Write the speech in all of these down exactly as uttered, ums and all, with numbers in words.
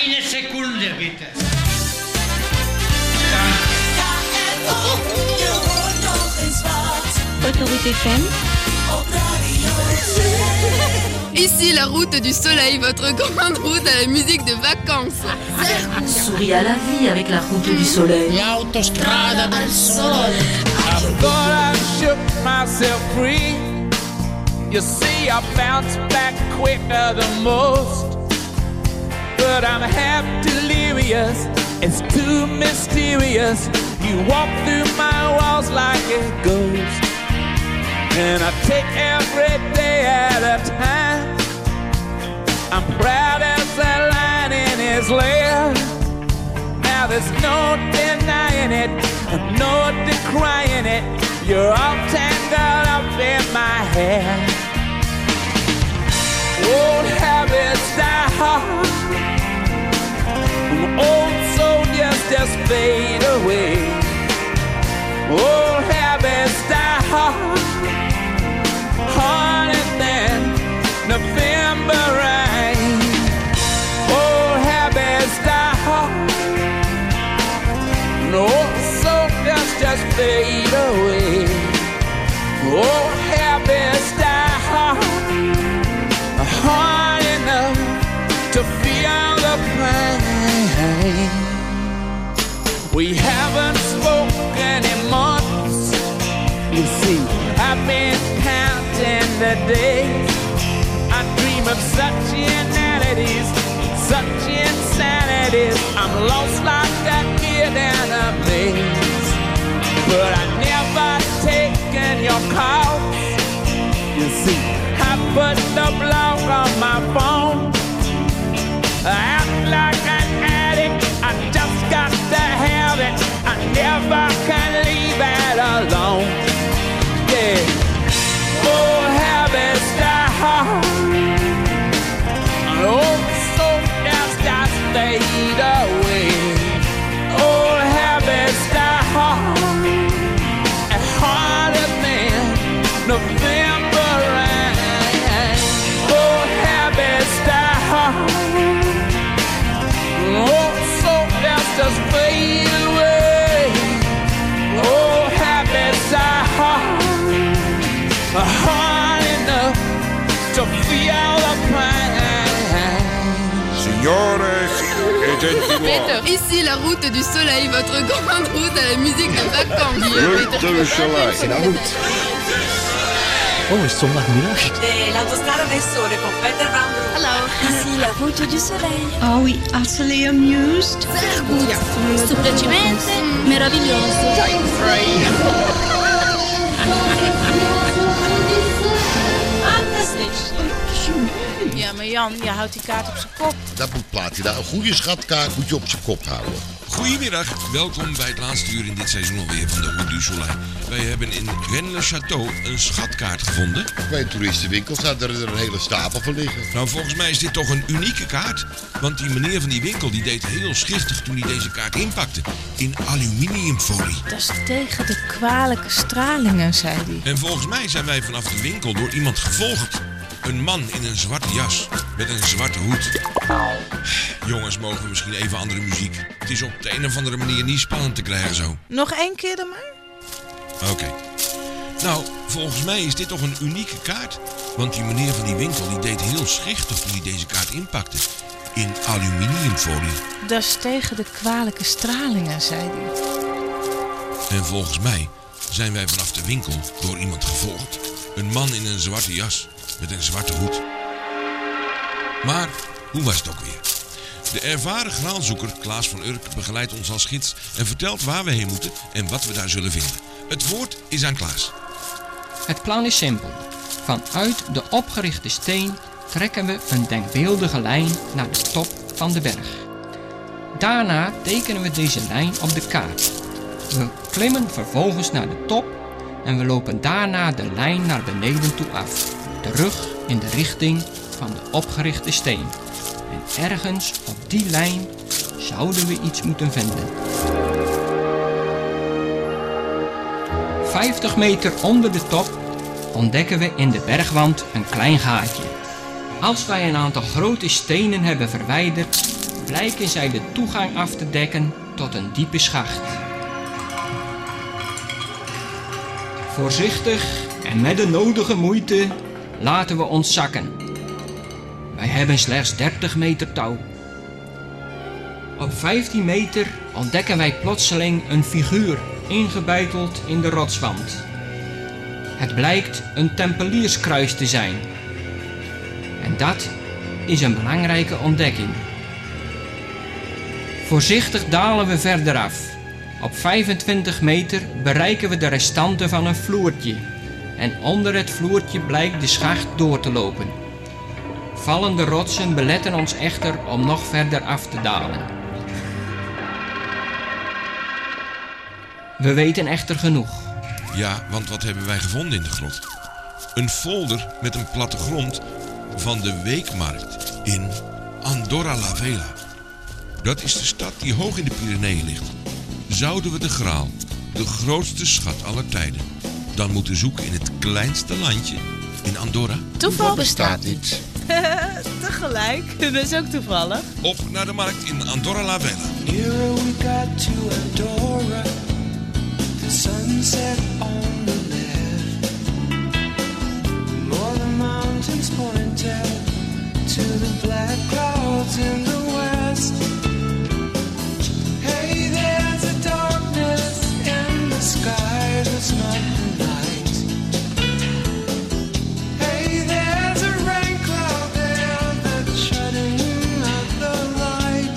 Eine Sekunde, bitte. Autorité F M. Ici la route du soleil, votre grande route à la musique de vacances. Souris à la vie avec la route du soleil. L'autostrada del sole. I thought I shook myself free. You see, I bounce back quicker than most. But I'm half delirious, it's too mysterious. You walk through my walls like a ghost. And I take every day at a time. I'm proud as a lion in his lair. Now there's no denying it, no decrying it. You're all tangled up in my hair. Old habits die hard. Old soldiers just fade away. Old habits die hard, harder than November rain. Old habits die hard. Old soldiers just fade away. Old habits die hard, hard enough to feel the pain. We haven't spoken in months. You see, I've been counting the days. I dream of such inanities, such insanities. I'm lost like a kid in a maze. But I never taken your calls. You see, I put the block on my phone. I act like an addict, I just got to have it. I never can leave it alone. Yeah, old habits die hard. Old soldiers just fade away. Old habits die hard, and harder than November rain. Old habits die hard. Old soldiers just fade away. Old habits are hard, hard enough to feel the pain. Signores e gentili Peter, ici la route du soleil, votre grande route à la musique de vacances. Route du soleil. C'est la route. Oh, is het zondagmiddag? De l'autostrada del sole con Peter Van Broek. Hallo. Ici la route du soleil. Are we utterly amused? Semplicemente meraviglioso. Ja, maar Jan, je houdt die kaart op zijn kop. Dat moet plaatje. Nou, een goede schatkaart moet je op zijn kop houden. Goedemiddag, welkom bij het laatste uur in dit seizoen alweer van de Route du Soleil. Wij hebben in Rennes-le-Château een schatkaart gevonden. Bij een toeristenwinkel staat er een hele stapel van liggen. Nou, volgens mij is dit toch een unieke kaart. Want die meneer van die winkel die deed heel schichtig toen hij deze kaart inpakte. In aluminiumfolie. Dat is tegen de kwalijke stralingen, zei hij. En volgens mij zijn wij vanaf de winkel door iemand gevolgd. Een man in een zwarte jas met een zwarte hoed. Jongens, mogen we misschien even andere muziek? Het is op de een of andere manier niet spannend te krijgen zo. Nog één keer dan maar? Oké. Okay. Nou, volgens mij is dit toch een unieke kaart. Want die meneer van die winkel die deed heel schichtig toen hij deze kaart inpakte. In aluminiumfolie. Dat is tegen de kwalijke stralingen, zei hij. En volgens mij zijn wij vanaf de winkel door iemand gevolgd. Een man in een zwarte jas met een zwarte hoed. Maar hoe was het ook weer? De ervaren graalzoeker Klaas van Urk begeleidt ons als gids en vertelt waar we heen moeten en wat we daar zullen vinden. Het woord is aan Klaas. Het plan is simpel. Vanuit de opgerichte steen trekken we een denkbeeldige lijn naar de top van de berg. Daarna tekenen we deze lijn op de kaart. We klimmen vervolgens naar de top en we lopen daarna de lijn naar beneden toe af. Terug in de richting van de opgerichte steen. En ergens op die lijn zouden we iets moeten vinden. vijftig meter onder de top ontdekken we in de bergwand een klein gaatje. Als wij een aantal grote stenen hebben verwijderd, blijken zij de toegang af te dekken tot een diepe schacht. Voorzichtig en met de nodige moeite laten we ons zakken. Wij hebben slechts dertig meter touw. Op vijftien meter ontdekken wij plotseling een figuur ingebeiteld in de rotswand. Het blijkt een tempelierskruis te zijn. En dat is een belangrijke ontdekking. Voorzichtig dalen we verder af. Op vijfentwintig meter bereiken we de restanten van een vloertje. En onder het vloertje blijkt de schacht door te lopen. Vallende rotsen beletten ons echter om nog verder af te dalen. We weten echter genoeg. Ja, want wat hebben wij gevonden in de grot? Een folder met een plattegrond van de weekmarkt in Andorra la Vella. Dat is de stad die hoog in de Pyreneeën ligt. Zouden we de Graal, de grootste schat aller tijden, dan moeten zoeken in het kleinste landje, in Andorra? Toeval bestaat niet. Tegelijk, dat is ook toevallig. Op naar de markt in Andorra la Vella. Nearer we got to Andorra, the sunset on the left. More the mountains pointed to the black clouds in the west. Hey, there's a darkness in the sky that's not the night. Hey, there's a rain cloud there that's shutting out the light.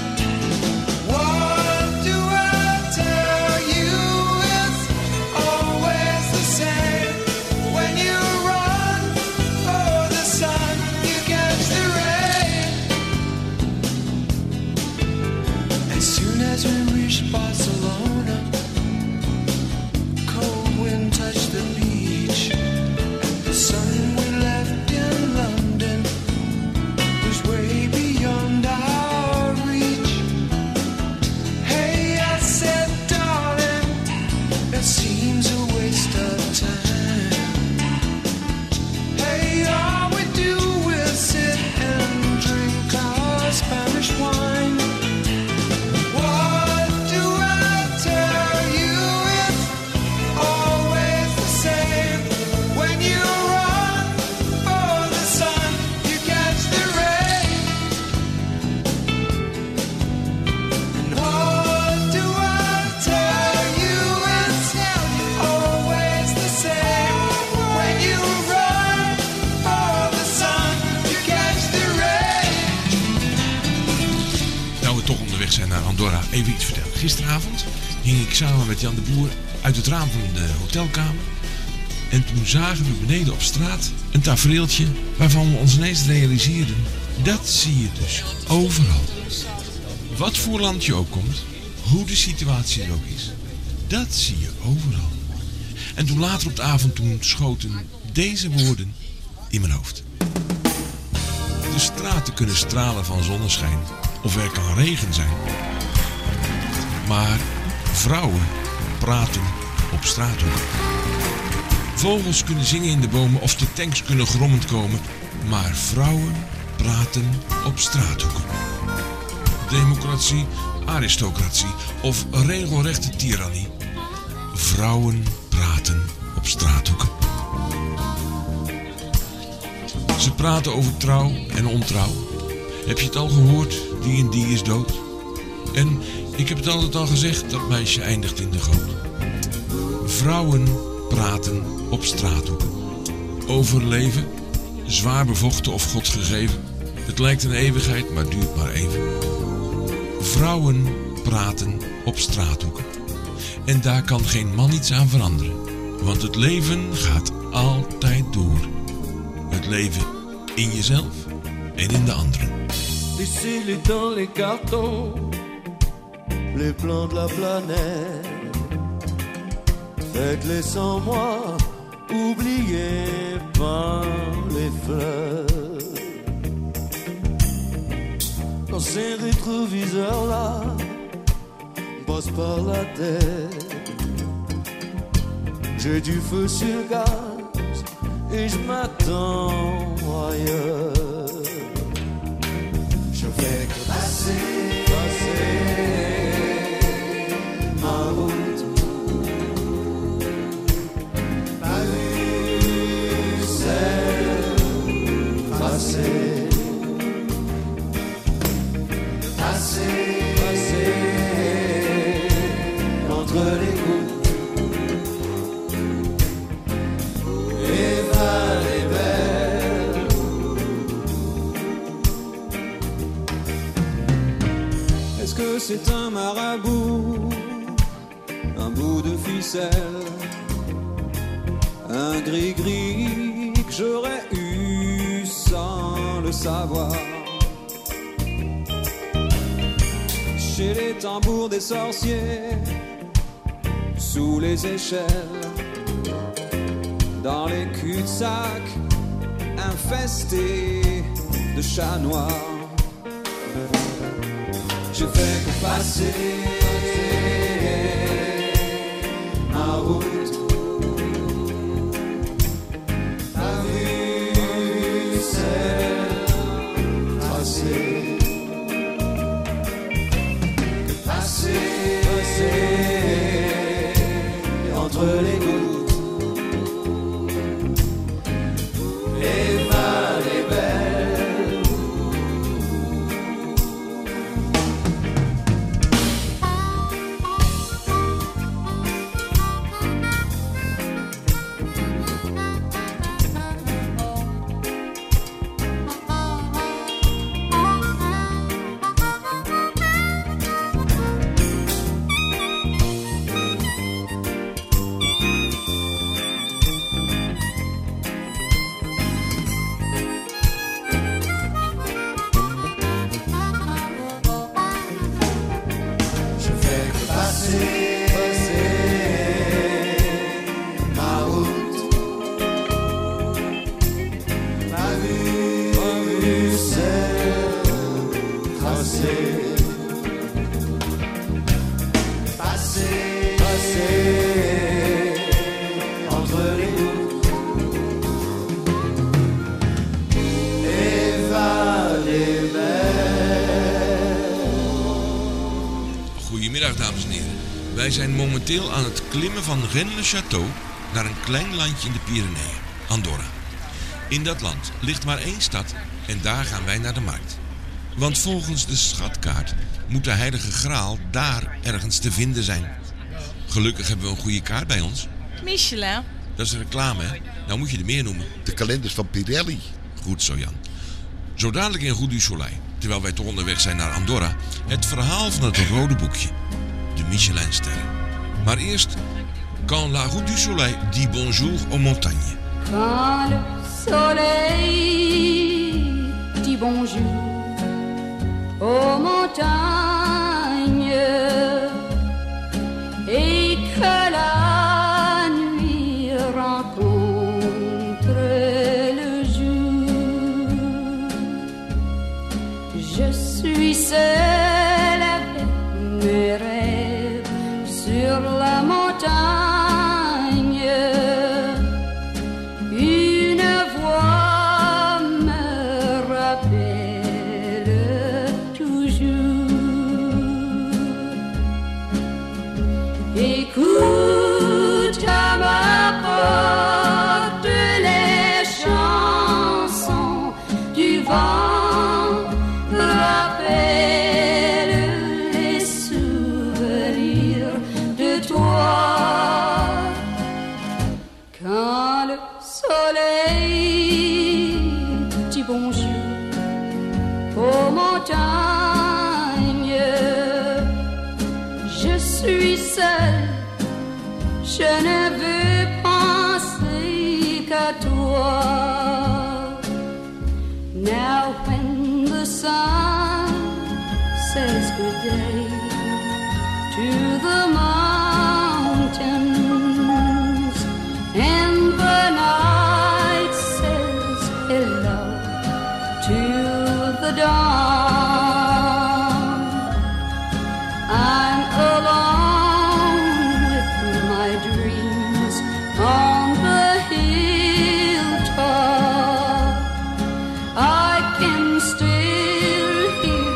What do I tell you? It's always the same. When you run for the sun, you catch the rain. As soon as we reached Barcelona, cold wind touched the beach, and the sun we left in London was way beyond our reach. Hey, I said, darling, it seems a waste of time. Hey, all we do is sit and drink our Spanish wine. What do I tell you? It's always the same. When you run for the sun, you catch the rain. And what do I tell you? It's always the same. When you run for the sun, you catch the rain. Nou, we toch onderweg zijn naar Andorra, even iets vertellen. Gisteravond hing ik samen met Jan de Boer uit het raam van de hotelkamer. En toen zagen we beneden op straat een tafereeltje waarvan we ons ineens realiseerden. Dat zie je dus overal. Wat voor land je ook komt, hoe de situatie er ook is. Dat zie je overal. En toen later op de avond toen schoten deze woorden in mijn hoofd. De straten kunnen stralen van zonneschijn of er kan regen zijn. Maar vrouwen praten op straathoeken. Vogels kunnen zingen in de bomen of de tanks kunnen grommend komen. Maar vrouwen praten op straathoeken. Democratie, aristocratie of regelrechte tirannie. Vrouwen praten op straathoeken. Ze praten over trouw en ontrouw. Heb je het al gehoord? Die en die is dood. En ik heb het altijd al gezegd, dat meisje eindigt in de goot. Vrouwen praten op straathoeken. Overleven, zwaar bevochten of God gegeven. Het lijkt een eeuwigheid, maar duurt maar even. Vrouwen praten op straathoeken. En daar kan geen man iets aan veranderen. Want het leven gaat altijd door. Het leven in jezelf en in de anderen. Laissez-les dans les cartons, les plans de la planète. Faites-les sans moi, oubliez pas les fleurs. Dans ces rétroviseurs-là, passe par la tête. J'ai du feu sur gaz et je m'attends ailleurs. Je fais que passer, passer ma route. Pas vu celle tracée. Passer, passer entre les gouttes. Eva est belle. Est-ce que c'est un marabout, un bout de ficelle, un gris-gris que j'aurais eu sans le savoir? Chez les tambours des sorciers, sous les échelles, dans les cul-de-sac infestés de chats noirs. Je fais que passer ma route. Pas vu celle tracée. Passer, passer entre les gouttes. Eva est belle. Goedemiddag dames en heren. Wij zijn momenteel aan het klimmen van Rennes-le-Château naar een klein landje in de Pyreneeën, Andorra. In dat land ligt maar één stad en daar gaan wij naar de markt. Want volgens de schatkaart moet de heilige graal daar ergens te vinden zijn. Gelukkig hebben we een goede kaart bij ons. Michelin. Dat is reclame, hè? Nou moet je er meer noemen. De kalenders van Pirelli. Goed zo, Jan. Zo dadelijk in Route du Soleil, terwijl wij toch onderweg zijn naar Andorra, het verhaal van het rode boekje. De Michelinsterren. Maar eerst, Quand la Route du Soleil dit bonjour aux montagnes. Quand le soleil dit bonjour aux montagnes et que la nuit rencontre le jour, je suis seule avec mes rêves sur la montagne. Écoute à ma porte les chansons du vent, rappelle les souvenirs de toi. Quand le soleil dit bonjour aux montagnes, je suis seule. Je ne veux penser qu'à toi. Now when the sun says good day to the mountains and the night says hello to the dawn, I'm alone on the hilltop. I can still hear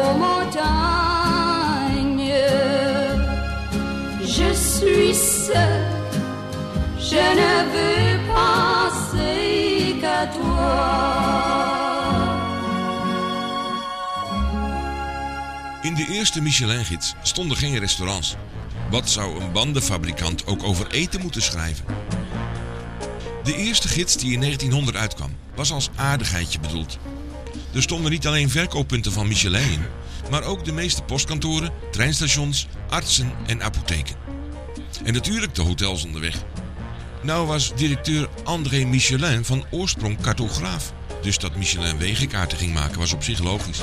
aux montagnes. Je suis seule, je ne veux penser qu'à toi. In de eerste Michelin-gids stonden geen restaurants. Wat zou een bandenfabrikant ook over eten moeten schrijven? De eerste gids die in negentienhonderd uitkwam, was als aardigheidje bedoeld. Er stonden niet alleen verkooppunten van Michelin in, maar ook de meeste postkantoren, treinstations, artsen en apotheken. En natuurlijk de hotels onderweg. Nou was directeur André Michelin van oorsprong cartograaf, dus dat Michelin wegenkaarten ging maken was op zich logisch.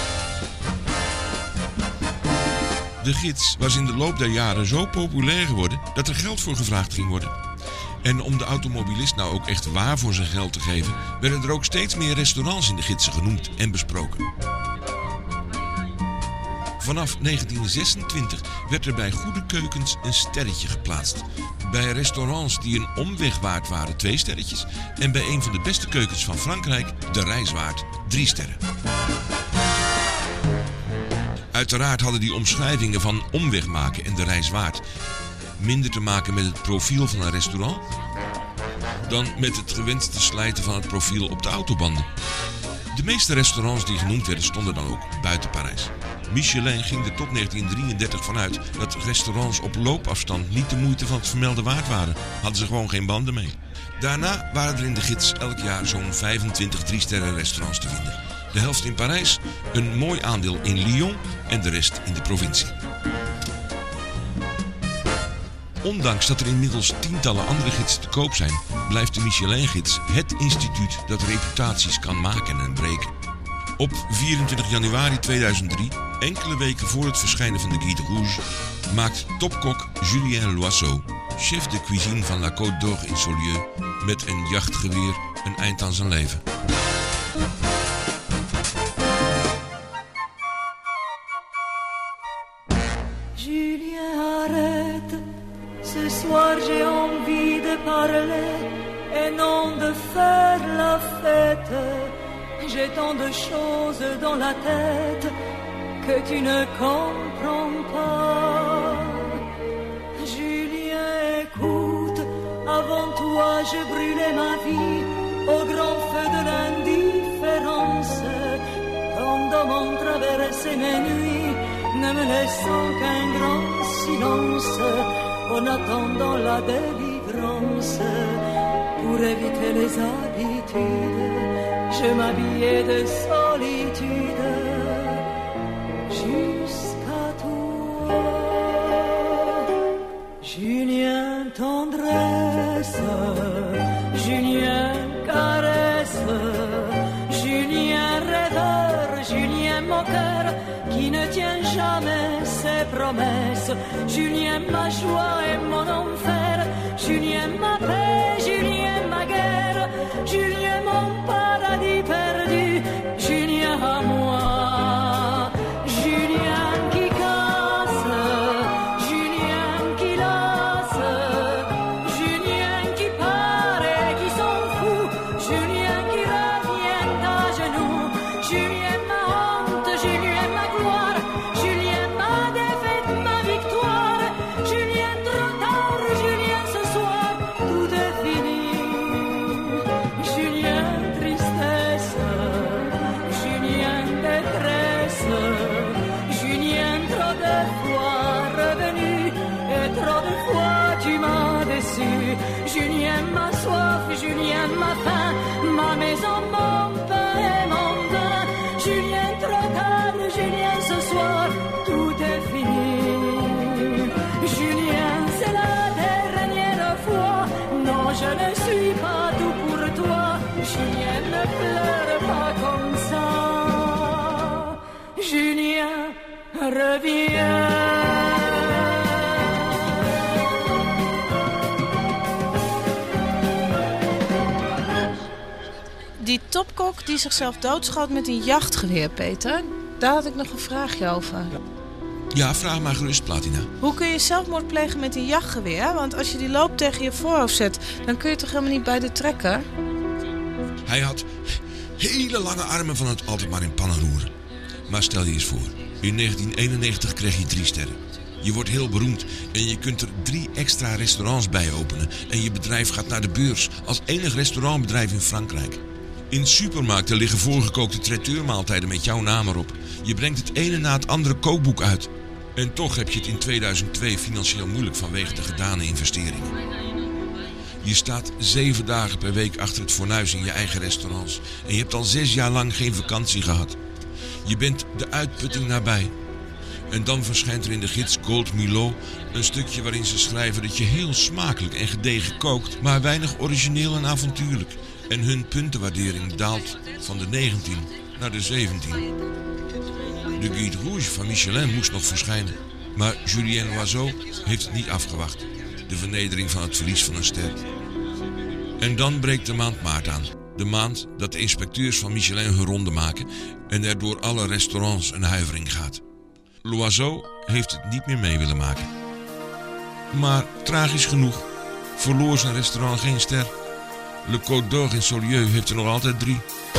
De gids was in de loop der jaren zo populair geworden dat er geld voor gevraagd ging worden. En om de automobilist nou ook echt waar voor zijn geld te geven, werden er ook steeds meer restaurants in de gidsen genoemd en besproken. Vanaf negentien zesentwintig werd er bij Goede Keukens een sterretje geplaatst. Bij restaurants die een omweg waard waren twee sterretjes en bij een van de beste keukens van Frankrijk, de Reiswaard, drie sterren. Uiteraard hadden die omschrijvingen van omweg maken en de Reiswaard minder te maken met het profiel van een restaurant dan met het gewenste slijten van het profiel op de autobanden. De meeste restaurants die genoemd werden stonden dan ook buiten Parijs. Michelin ging er tot negentien drieëndertig vanuit dat restaurants op loopafstand niet de moeite van het vermelde waard waren. Hadden ze gewoon geen banden mee. Daarna waren er in de gids elk jaar zo'n vijfentwintig drie-sterren restaurants te vinden. De helft in Parijs, een mooi aandeel in Lyon en de rest in de provincie. Ondanks dat er inmiddels tientallen andere gidsen te koop zijn, blijft de Michelin-gids het instituut dat reputaties kan maken en breken. Op vierentwintig januari tweeduizend drie, enkele weken voor het verschijnen van de Guide Rouge, maakt topkok Julien Loiseau, chef de cuisine van La Côte d'Or in Saulieu, met een jachtgeweer een eind aan zijn leven. Julien, arrête, ce soir j'ai envie de parler et non de faire la fête. J'ai tant de choses dans la tête que tu ne comprends pas. Julien, écoute, avant toi je brûlais ma vie au grand feu de l'indifférence. Pendant mon traversé mes nuits, ne me laissant qu'un grand silence, en attendant la délivrance, pour éviter les habitudes, je m'habillais de solitude jusqu'à toi. Julien, tendresse, Julien, caresse, Julien, rêveur, Julien, moqueur, qui ne tient jamais ses promesses. Julien, ma joie et mon enfer, Julien, ma paix, Julien, ma guerre, Julien, mon paradis perdu, Julien à moi. Julien qui casse, Julien qui lasse, Julien qui part et qui s'en fout, Julien qui revient à genoux, Julien ma honte, Julien ma gloire, Julien ma défaite, ma victoire, Julien trop tard, Julien ce soir, tout est fini. Julien tristesse, Julien détresse, Julien trop de fois revenu et trop de fois tu m'as déçu. Julien ma soif, Julien ma faim, ma maison, mon pain et mon vin. Julien trop tard, Julien ce soir, tout est fini. Julien c'est la dernière fois, non je ne suis pas tout pour toi. Julien ne pleure pas comme ça. Julien reviens. Die topkok die zichzelf doodschoot met een jachtgeweer, Peter, daar had ik nog een vraagje over. Ja, vraag maar gerust, Platina. Hoe kun je zelfmoord plegen met een jachtgeweer? Want als je die loop tegen je voorhoofd zet, dan kun je toch helemaal niet bij de trekker? Hij had hele lange armen van het altijd maar in pannen roeren. Maar stel je eens voor, in negentien eenennegentig kreeg je drie sterren. Je wordt heel beroemd en je kunt er drie extra restaurants bij openen. En je bedrijf gaat naar de beurs als enig restaurantbedrijf in Frankrijk. In supermarkten liggen voorgekookte traiteurmaaltijden met jouw naam erop. Je brengt het ene na het andere kookboek uit. En toch heb je het in tweeduizend twee financieel moeilijk vanwege de gedane investeringen. Je staat zeven dagen per week achter het fornuis in je eigen restaurants. En je hebt al zes jaar lang geen vakantie gehad. Je bent de uitputting nabij. En dan verschijnt er in de gids Gold Milot een stukje waarin ze schrijven dat je heel smakelijk en gedegen kookt, maar weinig origineel en avontuurlijk. En hun puntenwaardering daalt van de negentien naar de zeventien. De Guide Rouge van Michelin moest nog verschijnen. Maar Julien Loiseau heeft het niet afgewacht. De vernedering van het verlies van een ster. En dan breekt de maand maart aan. De maand dat de inspecteurs van Michelin hun ronde maken en er door alle restaurants een huivering gaat. Loiseau heeft het niet meer mee willen maken. Maar tragisch genoeg verloor zijn restaurant geen ster. Le Côte d'Or in Saulieu heeft er nog altijd drie.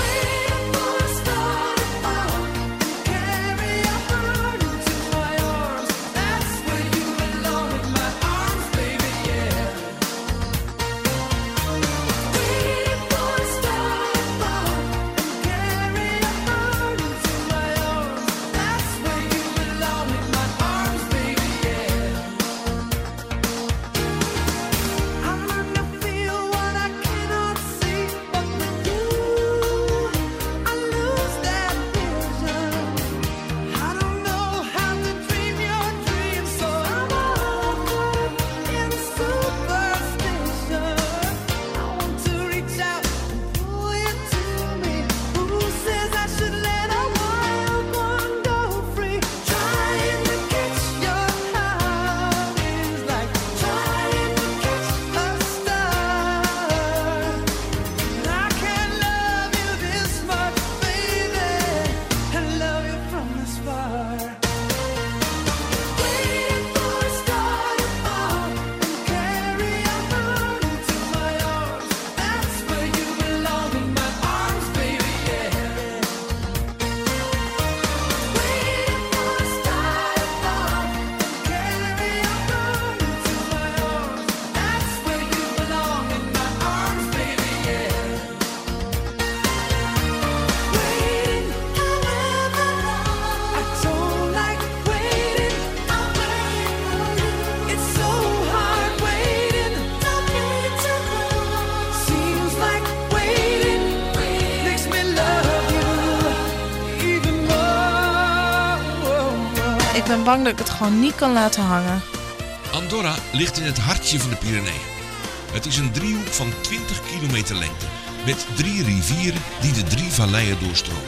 Ik ben bang dat ik het gewoon niet kan laten hangen. Andorra ligt in het hartje van de Pyreneeën. Het is een driehoek van twintig kilometer lengte, met drie rivieren die de drie valleien doorstromen.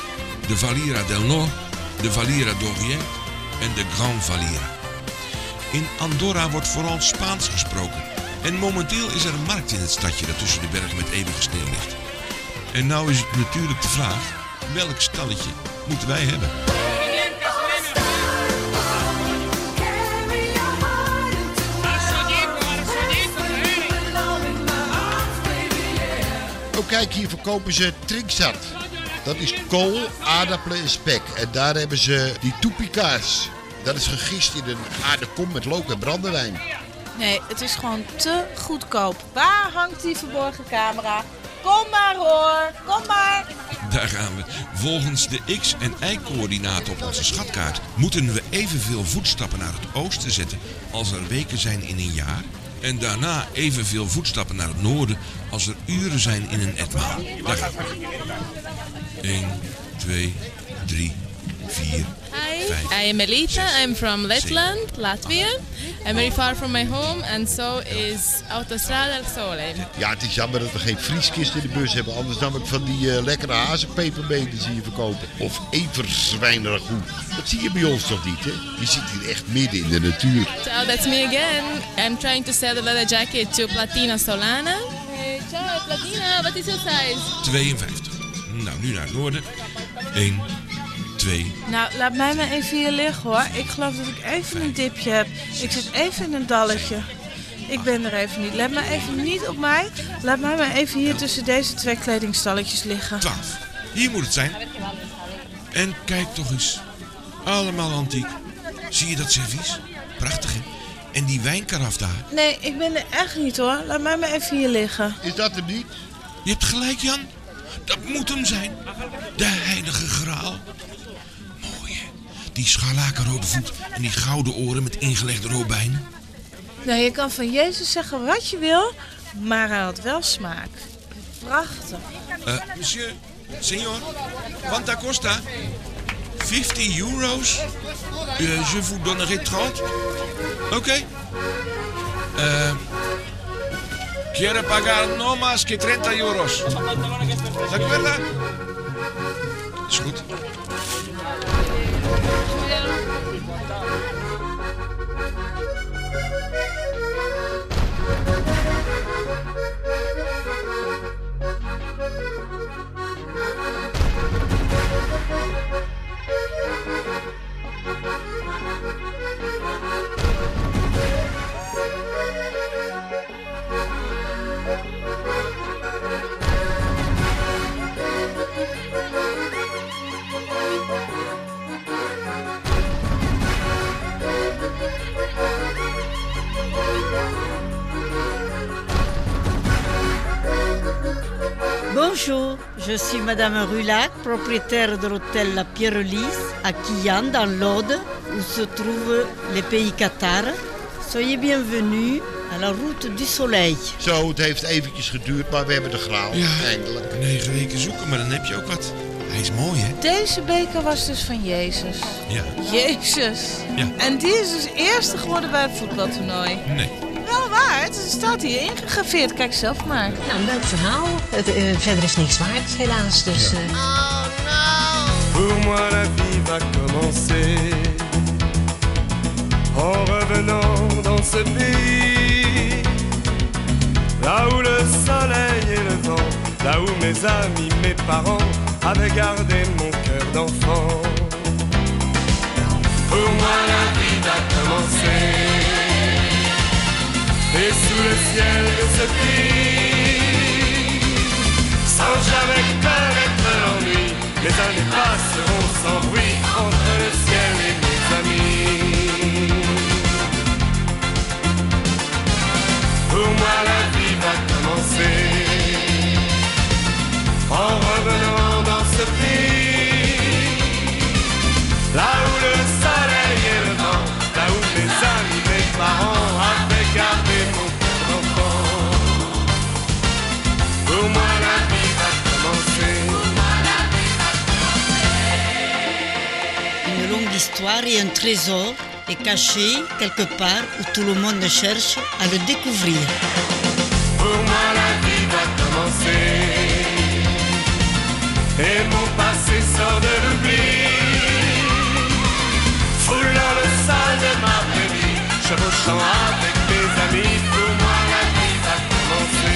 De Valira del Nord, de Valira d'Orient en de Grand Valira. In Andorra wordt vooral Spaans gesproken. En momenteel is er een markt in het stadje dat tussen de bergen met eeuwige sneeuw ligt. En nou is het natuurlijk de vraag, welk stalletje moeten wij hebben? Oh kijk, hier verkopen ze trinksat. Dat is kool, aardappelen en spek. En daar hebben ze die toepika's. Dat is gegist in een harde kom met look en brandewijn. Nee, het is gewoon te goedkoop. Waar hangt die verborgen camera? Kom maar hoor, kom maar. Daar gaan we. Volgens de X- en Y-coördinaten op onze schatkaart moeten we evenveel voetstappen naar het oosten zetten als er weken zijn in een jaar. En daarna evenveel voetstappen naar het noorden als er uren zijn in een etmaal. Daar gaan we. één, twee, drie, vier, Hi, vijf, I am Melita. zes, I'm from Letland, zeven, Latvia. I'm very far from my home and so is Autostrada del Sole. Ja, het is jammer dat we geen vrieskist in de bus hebben. Anders nam ik van die uh, lekkere hazenpepermee die ze hier verkopen. Of everzwijneragout. Dat zie je bij ons toch niet, hè? Je zit hier echt midden in de natuur. Ciao, that's me again. I'm trying to sell the leather jacket to Platina Solana. Hey, ciao Platina, what is your size? tweeënvijftig. Nou, nu naar het noorden. één, twee. Nou, laat mij maar even hier liggen hoor. Ik geloof dat ik even een dipje heb. Ik zit even in een dalletje. Ik ben er even niet. Let maar even niet op mij. Laat mij maar even hier tussen deze twee kledingstalletjes liggen. twaalf. Hier moet het zijn. En kijk toch eens. Allemaal antiek. Zie je dat servies? Prachtig, hè? En die wijnkaraf daar. Nee, ik ben er echt niet hoor. Laat mij maar even hier liggen. Is dat hem niet? Je hebt gelijk, Jan. Dat moet hem zijn. De heilige graal. Mooi, hè? Die scharlakenrode voet en die gouden oren met ingelegde robijnen. Nou, je kan van Jezus zeggen wat je wil, maar hij had wel smaak. Prachtig. Uh, monsieur, senor, quanta costa? vijftig euro's? Uh, je vous donnerai trente. Oké. Okay. Uh, quiere pagar no más que treinta euros. ¿De acuerdo? Is goed. Bonjour, je suis Madame Rulac, propriétaire de l'hôtel La Pierre-Lys à Quillan, dans l'Aude, où se trouvent les pays Qatar. Soyez bienvenus à la route du soleil. Zo, het heeft eventjes geduurd, maar we hebben de graal. Ja, eindelijk. Negen weken zoeken, maar dan heb je ook wat. Hij is mooi, hè? Deze beker was dus van Jezus. Ja. Jezus. Ja. En die is dus eerste geworden bij het voetbaltoernooi. Nee. Wel waar, het staat hier ingegraveerd. Kijk zelf maar. Nou, een leuk verhaal. Het, uh, verder is niks waard, helaas. Dus, uh... Oh no! Pour moi la vie va commencer en revenant dans ce pays, là où le soleil et le vent, là où mes amis, mes parents avaient gardé mon cœur d'enfant. Pour moi la vie va commencer. Et sous le ciel de ce pays, sans jamais connaître l'ennui, les années passeront sans bruit entre le ciel et mes amis. Pour moi la vie va commencer en revenant dans ce pays, là où le soleil et le vent, là où mes amis, mes parents avaient gardé. Pour moi la vie va commencer. Une longue histoire et un trésor est caché quelque part où tout le monde cherche à le découvrir. Pour moi la vie va commencer. Et mon passé sort de l'oubli, foulant le sol de ma vraie vie, chevauchant avec mes amis. Pour moi la vie va commencer.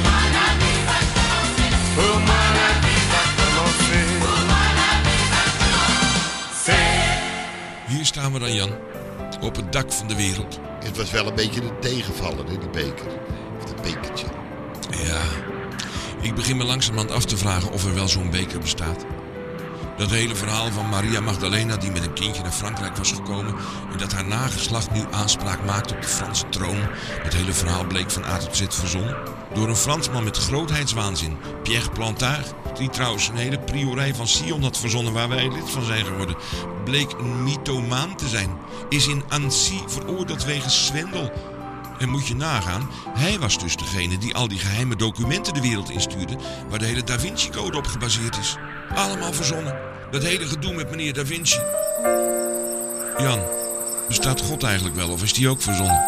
Pour moi la vie va commencer. Pour moi la vie va commencer. Hier staan we dan, Jan. Op het dak van de wereld. Het was wel een beetje een tegenvaller, hè, die beker. Of dat bekertje. Ja. Ik begin me langzamerhand af te vragen of er wel zo'n beker bestaat. Dat hele verhaal van Maria Magdalena die met een kindje naar Frankrijk was gekomen en dat haar nageslacht nu aanspraak maakt op de Franse troon. Dat hele verhaal bleek van A tot Z verzonnen door een Fransman met grootheidswaanzin, Pierre Plantard, die trouwens een hele priorij van Sion had verzonnen waar wij lid van zijn geworden. Bleek een mythomaan te zijn, is in Annecy veroordeeld wegens zwendel. En moet je nagaan, hij was dus degene die al die geheime documenten de wereld instuurde waar de hele Da Vinci Code op gebaseerd is. Allemaal verzonnen. Dat hele gedoe met meneer Da Vinci. Jan, bestaat God eigenlijk wel of is die ook verzonnen?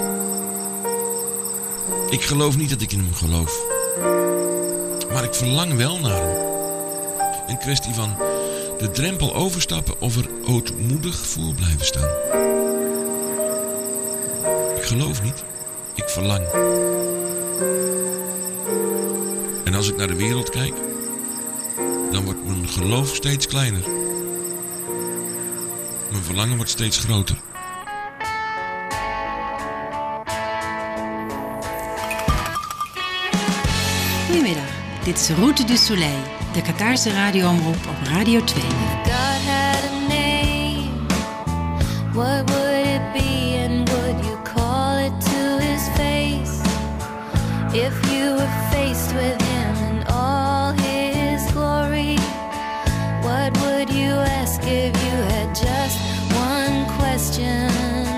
Ik geloof niet dat ik in hem geloof. Maar ik verlang wel naar hem. Een kwestie van de drempel overstappen of er ootmoedig voor blijven staan. Ik geloof niet. Ik verlang. En als ik naar de wereld kijk, dan wordt mijn geloof steeds kleiner. Mijn verlangen wordt steeds groter. Goedemiddag, dit is Route du Soleil, de Qataarse radioomroep op Radio twee. God had a name, what would it be and would you call it to his face? If you were faced with him in all his glory, what would you ask if you had just one question?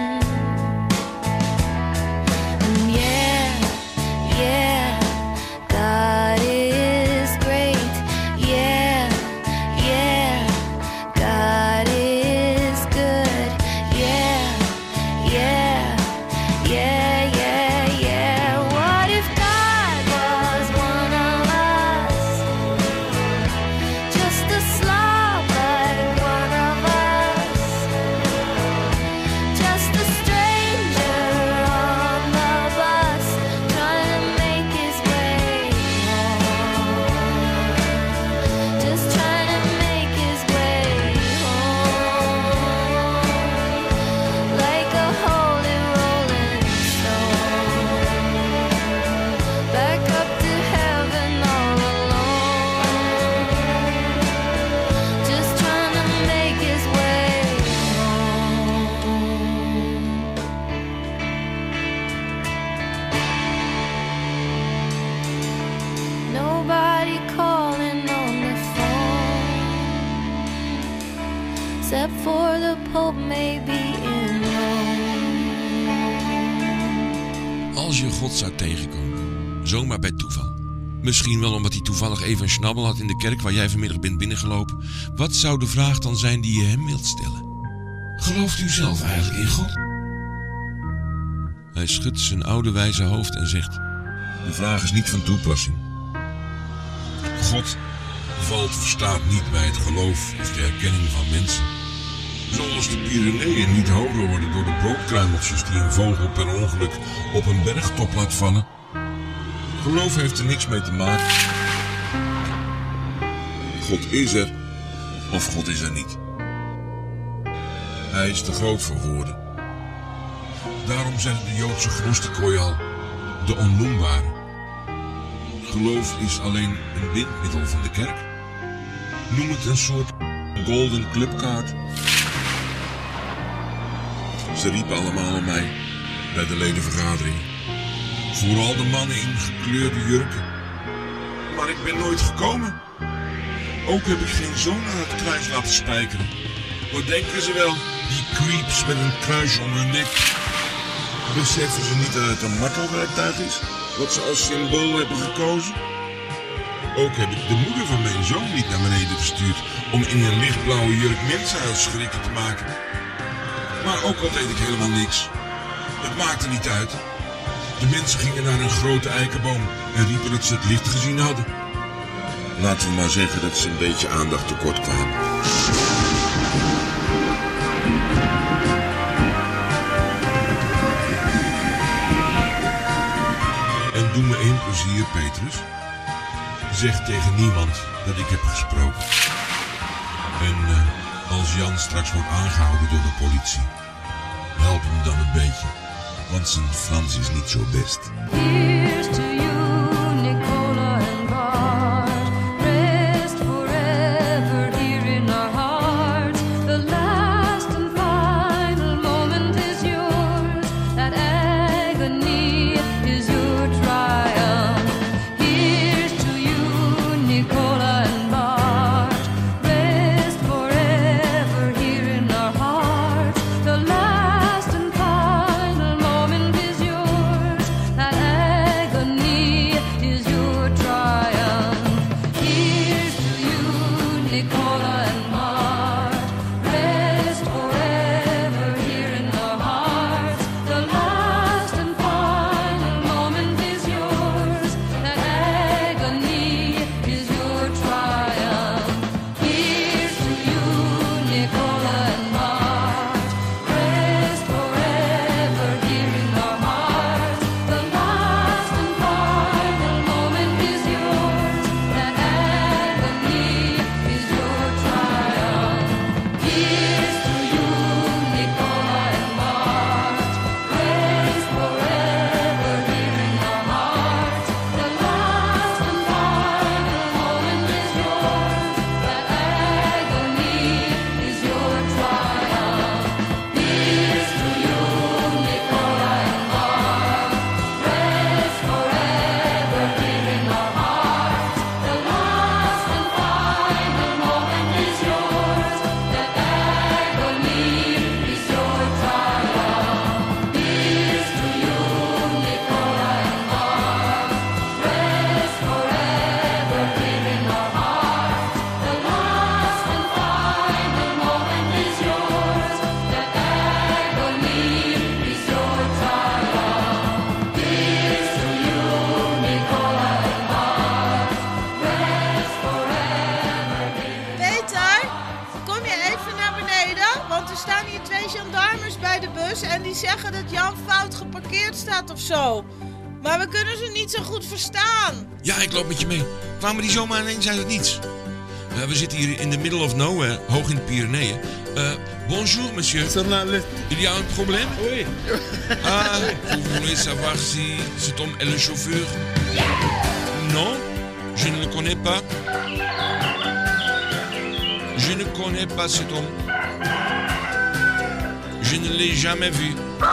And yeah, yeah, God is great. Yeah, yeah, God is good. Yeah, yeah, yeah, yeah, yeah. What if God was one of us? Just a slob like one of us. Just a stranger on the bus trying to make his way home. Just trying to make his way home. Like a holy rolling stone. Back up to heaven all alone. Just trying to make his way home. Nobody calling on the phone, except for the Pope maybe in Rome. Als je God zou tegenkomen, zomaar bij toeval. Misschien wel omdat hij toevallig even een schnabbel had in de kerk waar jij vanmiddag bent binnengelopen. Wat zou de vraag dan zijn die je hem wilt stellen? Gelooft u zelf eigenlijk in God? Hij schudt zijn oude wijze hoofd en zegt: de vraag is niet van toepassing. God valt of staat niet bij het geloof of de erkenning van mensen. Zoals de Pyreneeën niet hoger worden door de broodkruimeltjes die een vogel per ongeluk op een bergtop laat vallen. Geloof heeft er niks mee te maken. God is er of God is er niet. Hij is te groot voor woorden. Daarom zijn de Joodse gnosticooi al de onnoembare. Geloof is alleen een bindmiddel van de kerk. Noem het een soort golden clubkaart. Ze riepen allemaal om mij bij de ledenvergadering. Vooral de mannen in gekleurde jurken. Maar ik ben nooit gekomen. Ook heb ik geen zoon aan het kruis laten spijkeren. Wat denken ze wel, die creeps met een kruis om hun nek? Beseffen ze niet dat het een martelwerktuig is, wat ze als symbool hebben gekozen? Ook heb ik de moeder van mijn zoon niet naar beneden gestuurd om in een lichtblauwe jurk mensen uitschrikken te maken. Maar ook al deed ik helemaal niks. Het maakte niet uit. De mensen gingen naar een grote eikenboom en riepen dat ze het licht gezien hadden. Laten we maar zeggen dat ze een beetje aandacht tekort kwamen. En doe me één plezier, Petrus. Zeg tegen niemand dat ik heb gesproken. En uh, als Jan straks wordt aangehouden door de politie, help hem dan een beetje, want zijn Frans is niet zo best. Here's to you, Nicola and Bart. Rest forever here in our hearts. The last and final moment is yours. That agony is your triumph. Here's to you, Nicola and Bart. Rest forever here in our hearts. The last and final moment is yours. That omrijden? Want er staan hier twee gendarmes bij de bus en die zeggen dat Jan fout geparkeerd staat of zo. Maar we kunnen ze niet zo goed verstaan. Ja, ik loop met je mee. Kwamen die zomaar ineens uit het niets? Uh, we zitten hier in the middle of nowhere, hoog in de Pyreneeën. Uh, bonjour, monsieur. Il y a un problème? Oui. Ah, vous voulez savoir si cet homme est le chauffeur? Non, je ne le connais pas. Je ne connais pas cet homme. Je ne l'ai jamais vu.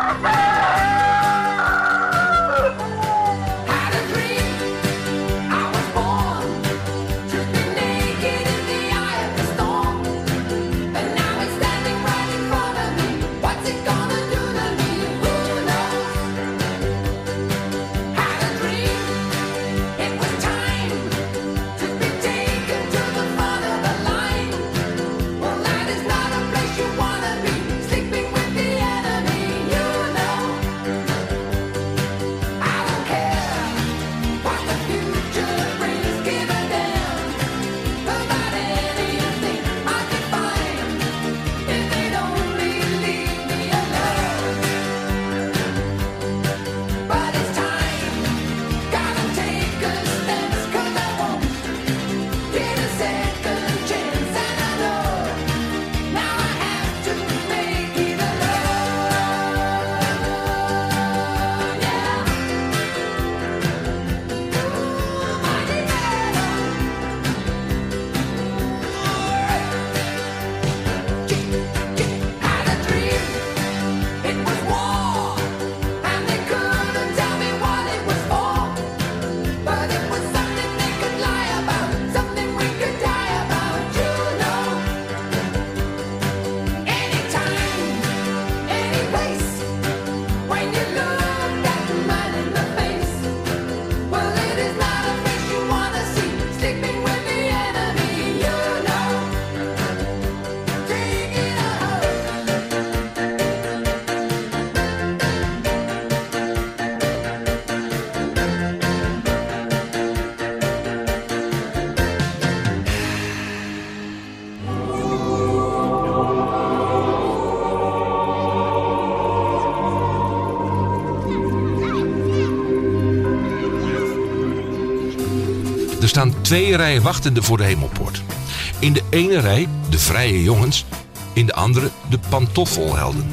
Er staan twee rijen wachtenden voor de hemelpoort. In de ene rij de vrije jongens, in de andere de pantoffelhelden.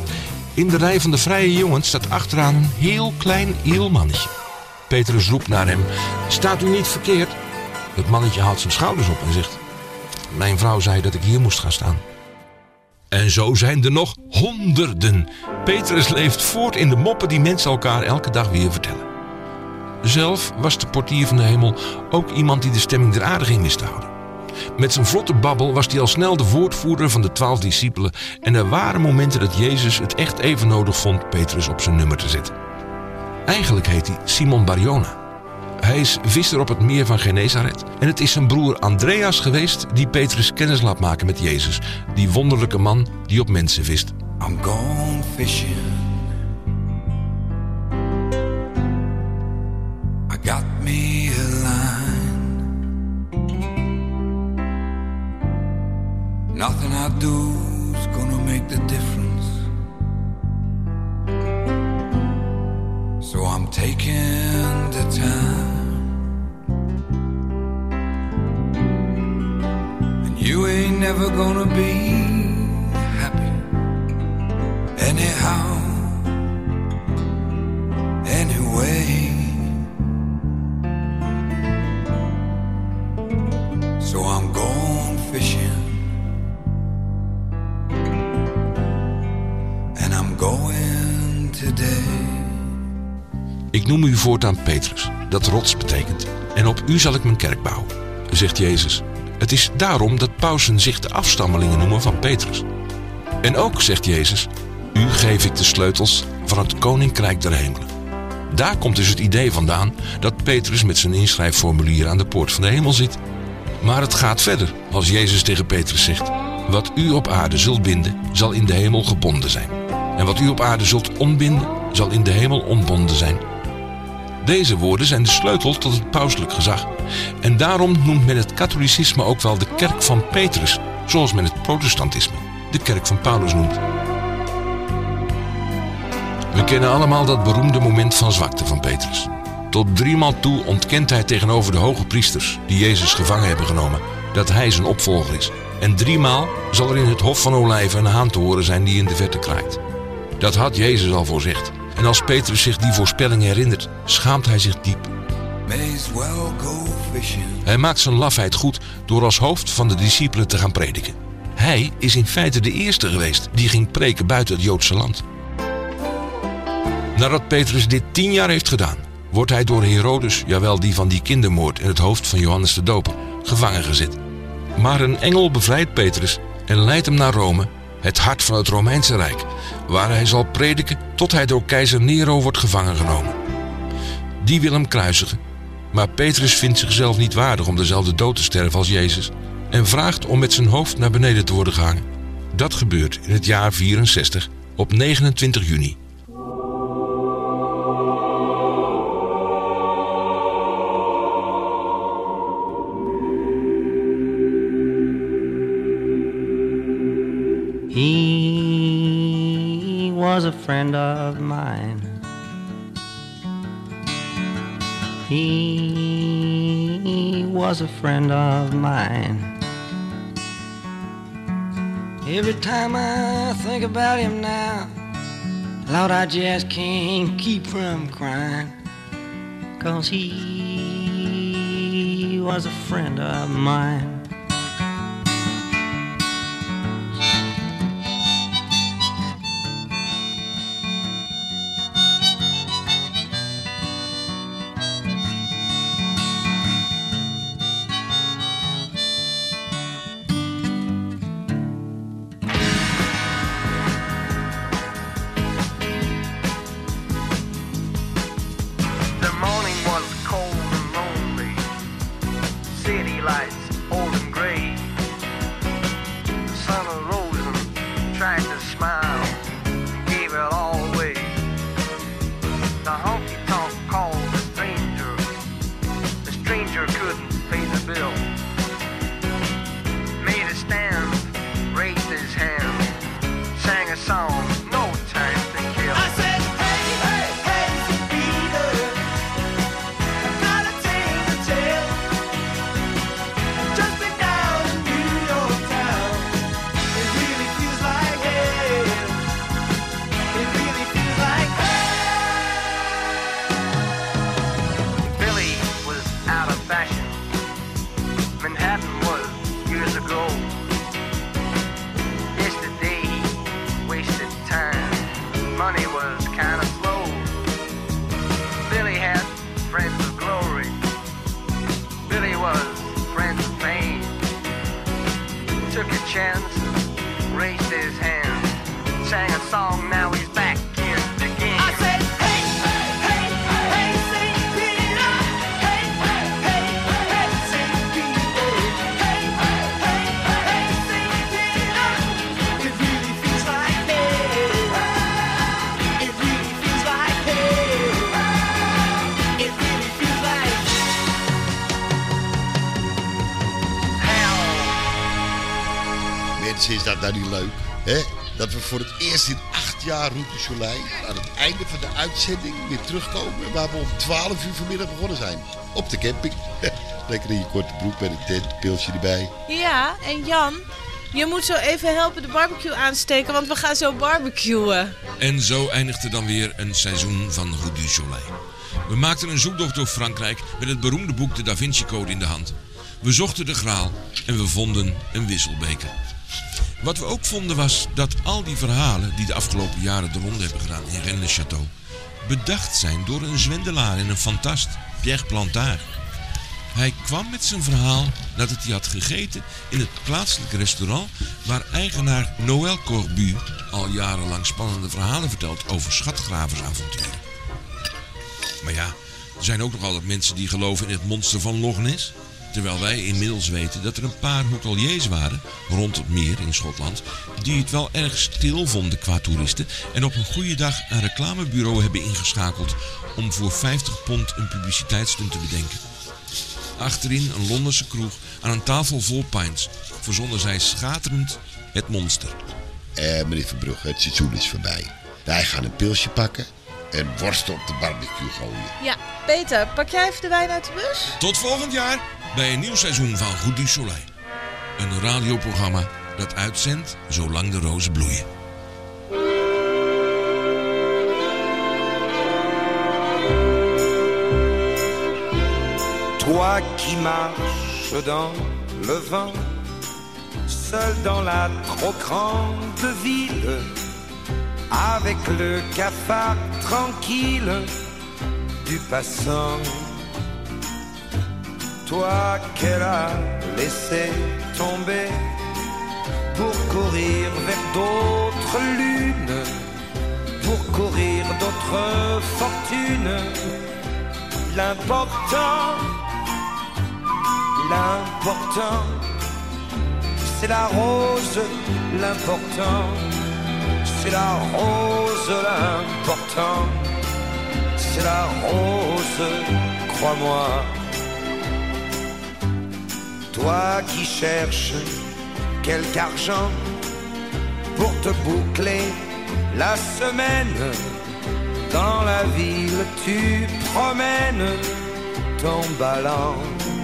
In de rij van de vrije jongens staat achteraan een heel klein iel mannetje. Petrus roept naar hem: staat u niet verkeerd? Het mannetje haalt zijn schouders op en zegt: mijn vrouw zei dat ik hier moest gaan staan. En zo zijn er nog honderden. Petrus leeft voort in de moppen die mensen elkaar elke dag weer vertellen. Zelf was de portier van de hemel ook iemand die de stemming der aarde ging wist te houden. Met zijn vlotte babbel was hij al snel de woordvoerder van de twaalf discipelen en er waren momenten dat Jezus het echt even nodig vond Petrus op zijn nummer te zetten. Eigenlijk heet hij Simon Barjona. Hij is visser op het meer van Genesaret en het is zijn broer Andreas geweest die Petrus kennis laat maken met Jezus, die wonderlijke man die op mensen vist. I'm gone fishing. I got me a line. Nothing I do's gonna make the difference. So I'm taking the time. And you ain't never gonna be happy anyhow, anyway. So I'm going fishing, and I'm going today. Ik noem u voortaan Petrus, dat rots betekent. En op u zal ik mijn kerk bouwen, zegt Jezus. Het is daarom dat pausen zich de afstammelingen noemen van Petrus. En ook, zegt Jezus, u geef ik de sleutels van het koninkrijk der hemelen. Daar komt dus het idee vandaan dat Petrus met zijn inschrijfformulier aan de poort van de hemel zit. Maar het gaat verder als Jezus tegen Petrus zegt: wat u op aarde zult binden, zal in de hemel gebonden zijn. En wat u op aarde zult ontbinden, zal in de hemel ontbonden zijn. Deze woorden zijn de sleutel tot het pauselijk gezag. En daarom noemt men het katholicisme ook wel de kerk van Petrus, zoals men het protestantisme de kerk van Paulus noemt. We kennen allemaal dat beroemde moment van zwakte van Petrus. Tot driemaal toe ontkent hij tegenover de hoge priesters, die Jezus gevangen hebben genomen, dat hij zijn opvolger is. En driemaal zal er in het Hof van Olijven een haan te horen zijn die in de verte kraait. Dat had Jezus al voorzegd. En als Petrus zich die voorspelling herinnert, schaamt hij zich diep. Hij maakt zijn lafheid goed door als hoofd van de discipelen te gaan prediken. Hij is in feite de eerste geweest die ging preken buiten het Joodse land. Nadat Petrus dit tien jaar heeft gedaan, wordt hij door Herodes, jawel die van die kindermoord en het hoofd van Johannes de Doper, gevangen gezet. Maar een engel bevrijdt Petrus en leidt hem naar Rome, het hart van het Romeinse Rijk, waar hij zal prediken tot hij door keizer Nero wordt gevangen genomen. Die wil hem kruisigen, maar Petrus vindt zichzelf niet waardig om dezelfde dood te sterven als Jezus en vraagt om met zijn hoofd naar beneden te worden gehangen. Dat gebeurt in het jaar vierenzestig op negenentwintig juni. He was a friend of mine. He was a friend of mine. Every time I think about him now, Lord, I just can't keep from crying, 'cause he was a friend of mine. Is dat nou niet leuk, hè? Dat we voor het eerst in acht jaar Route Soleil aan het einde van de uitzending weer terugkomen waar we om twaalf uur vanmiddag begonnen zijn. Op de camping. Lekker in je korte broek bij de tent, pilsje erbij. Ja, en Jan, je moet zo even helpen de barbecue aansteken, want we gaan zo barbecuen. En zo eindigde dan weer een seizoen van Route du Soleil. We maakten een zoektocht door Frankrijk met het beroemde boek De Da Vinci Code in de hand. We zochten de Graal en we vonden een wisselbeker. Wat we ook vonden was dat al die verhalen die de afgelopen jaren de ronde hebben gedaan in Rennes-le-Château bedacht zijn door een zwendelaar en een fantast, Pierre Plantard. Hij kwam met zijn verhaal nadat hij had gegeten in het plaatselijke restaurant waar eigenaar Noël Corbu al jarenlang spannende verhalen vertelt over schatgraversavonturen. Maar ja, er zijn ook nog altijd mensen die geloven in het monster van Loch Ness. Terwijl wij inmiddels weten dat er een paar hoteliers waren rond het meer in Schotland die het wel erg stil vonden qua toeristen en op een goede dag een reclamebureau hebben ingeschakeld om voor vijftig pond een publiciteitsstunt te bedenken. Achterin een Londense kroeg aan een tafel vol pints verzonnen zij schaterend het monster. Eh, meneer Verbrugge, het seizoen is voorbij. Wij gaan een pilsje pakken en worsten op de barbecue gooien. Ja, Peter, pak jij even de wijn uit de bus? Tot volgend jaar bij een nieuw seizoen van Goed du Soleil. Een radioprogramma dat uitzendt zolang de rozen bloeien. Toi qui marches dans le vent, seul dans la trop grande ville, avec le cafard tranquille du passant. Toi qu'elle a laissé tomber pour courir vers d'autres lunes, pour courir d'autres fortunes. L'important, l'important, c'est la rose, l'important, c'est la rose, l'important, c'est la rose, crois-moi. Toi qui cherches quelque argent pour te boucler la semaine, dans la ville tu promènes ton ballon.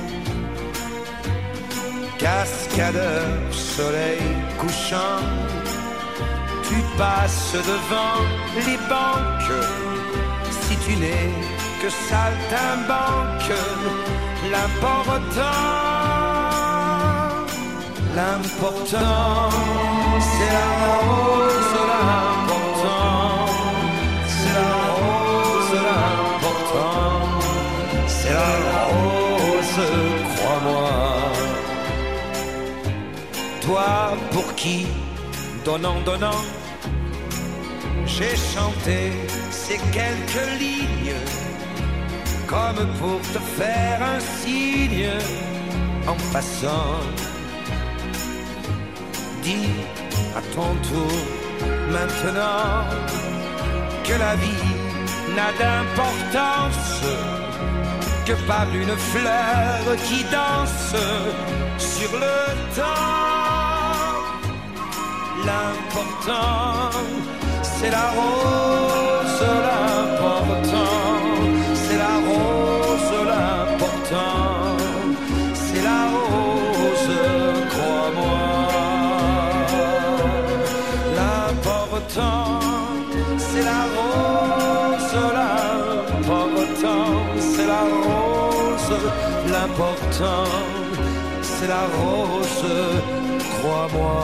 Cascadeur, soleil couchant, tu passes devant les banques. Si tu n'es que saltimbanque, l'important, l'important, c'est la rose, l'important, c'est la rose, l'important, c'est la rose, crois-moi. Toi pour qui, donnant, donnant, j'ai chanté ces quelques lignes, comme pour te faire un signe en passant. Dis à ton tour maintenant que la vie n'a d'importance que par une fleur qui danse sur le temps. L'important, c'est la rose, l'important, c'est la rose, l'important, c'est la rose, crois-moi. L'important, c'est la rose, l'important, c'est la rose, l'important, c'est la rose, crois-moi.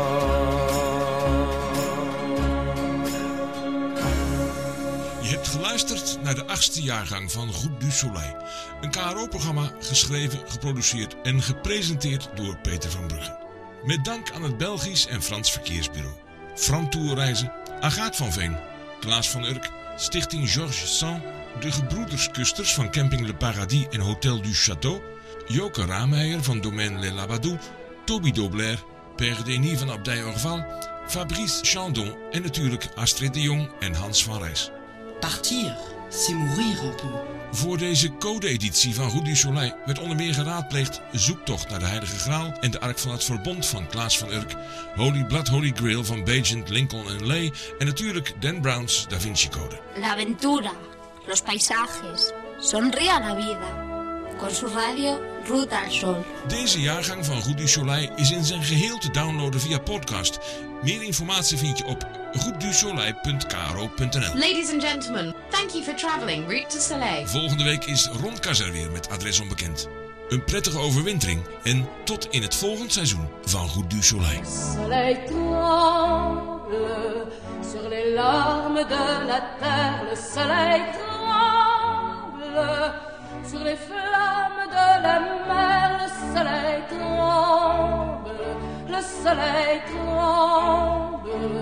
Je hebt geluisterd naar de achtste jaargang van Goed du Soleil. Een K R O-programma geschreven, geproduceerd en gepresenteerd door Peter van Brugge. Met dank aan het Belgisch en Frans Verkeersbureau. Fram Tourreizen, Agaat van Veen, Klaas van Urk, Stichting Georges Sand, de gebroeders Kusters van Camping Le Paradis en Hotel du Château, Joke Raameijer van Domaine Le Labadou, Toby Dobler, Père Denis van Abdij Orval, Fabrice Chandon en natuurlijk Astrid de Jong en Hans van Rijs. Partir, c'est mourir un peu. Voor deze code-editie van Goed du Soleil werd onder meer geraadpleegd Zoektocht naar de Heilige Graal en de Ark van het Verbond van Klaas van Urk, Holy Blood Holy Grail van Bagent, Lincoln en Lay en natuurlijk Dan Brown's Da Vinci Code. La aventura, los paisajes, sonríe a la vida. Con su radio Ruta al Sol. Deze jaargang van Goed du Soleil is in zijn geheel te downloaden via podcast. Meer informatie vind je op goed du soleil punt k r o punt n l. Ladies and gentlemen, thank you for traveling Route du Soleil. Volgende week is Ron Kazar weer met Adres Onbekend. Een prettige overwintering en tot in het volgend seizoen van Goed du Soleil. Soleil tremble sur les larmes de la terre. Le soleil tremble sur les flammes de la mer. Le soleil tremble, le soleil tremble.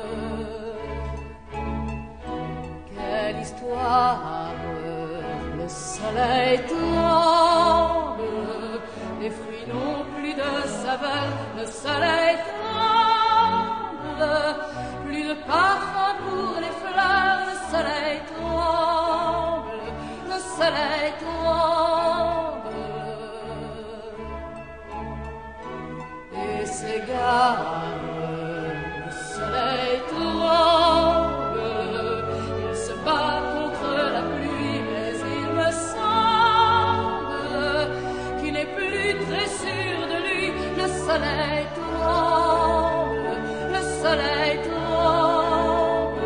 Quelle histoire, le soleil tremble, les fruits n'ont plus de saveur, le soleil tremble, plus de parfum pour les fleurs, le soleil tremble, le soleil tremble, et s'égare, le soleil tombe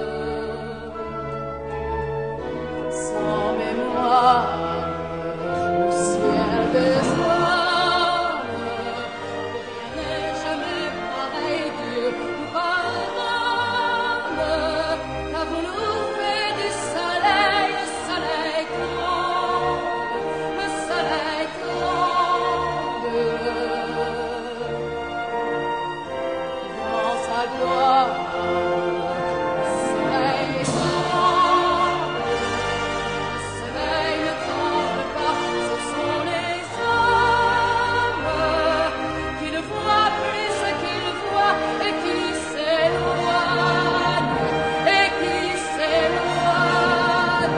sans mémoire au ciel des soirs. Rien n'est jamais pareil, Dieu nous pardonne. Qu'avons-nous fait du soleil? Le soleil tombe, le soleil tombe. Dans sa gloire, le soleil est sombre. Le soleil ne tremble pas, ce sont les hommes qui ne voient plus ce qu'ils voient et qui s'éloignent, et qui s'éloignent.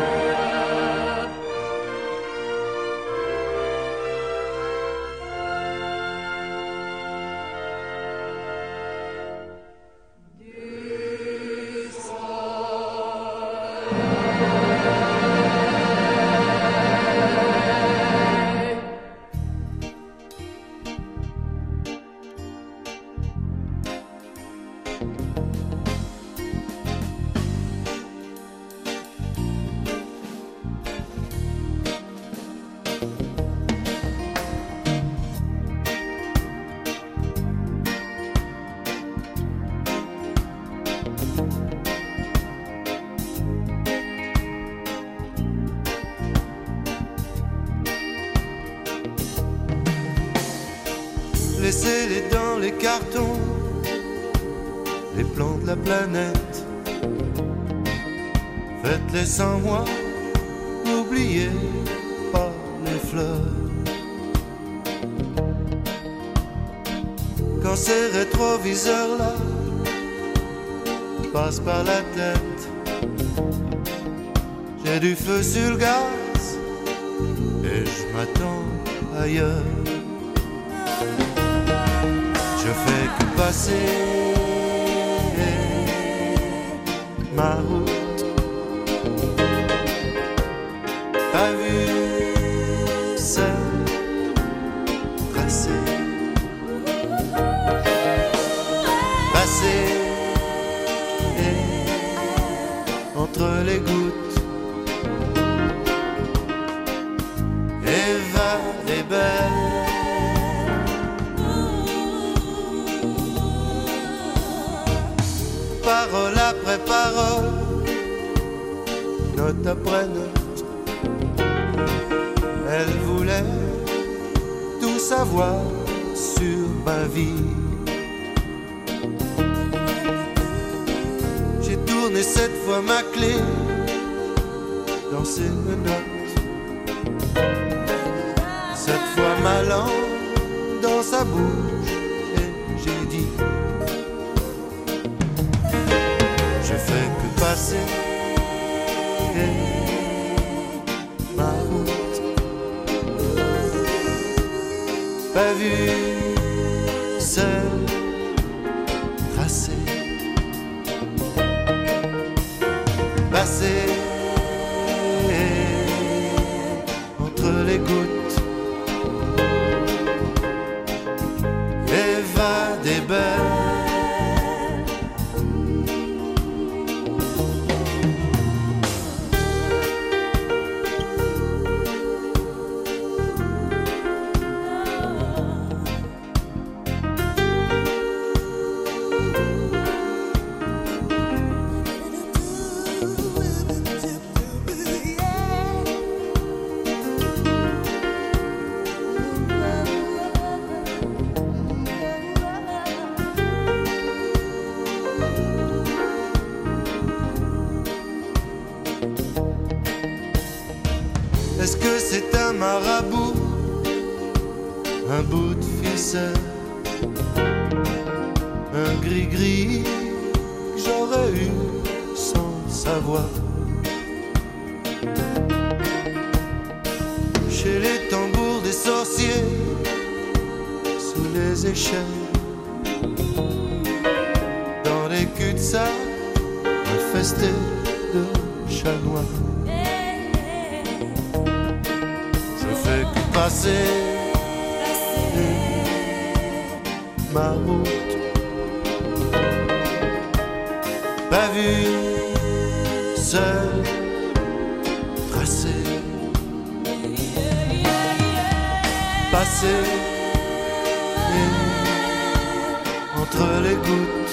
Laissez-les dans les cartons, les plans de la planète. Faites-les sans moi, n'oubliez pas les fleurs. Quand ces rétroviseurs-là passent par la tête, j'ai du feu sur le gaz et je m'attends ailleurs. Je fais que passer ma route, pas vu celle tracée, passer entre les gouttes, Eva est belle. Parole après parole, note après note, elle voulait tout savoir sur ma vie. J'ai tourné cette fois ma clé dans ses menottes, cette fois ma langue dans sa bouche, et j'ai dit: je fais que passer ma route, pas vu celle tracée, passer entre les gouttes, Eva des belles. Est-ce que c'est un marabout, un bout de ficelle, un gris-gris que j'aurais eu sans savoir? Chez les tambours des sorciers, sous les échelles, dans les cul-de-sac, infestés de chats noirs. Passer ma route, La vue seule tracée, passer entre les gouttes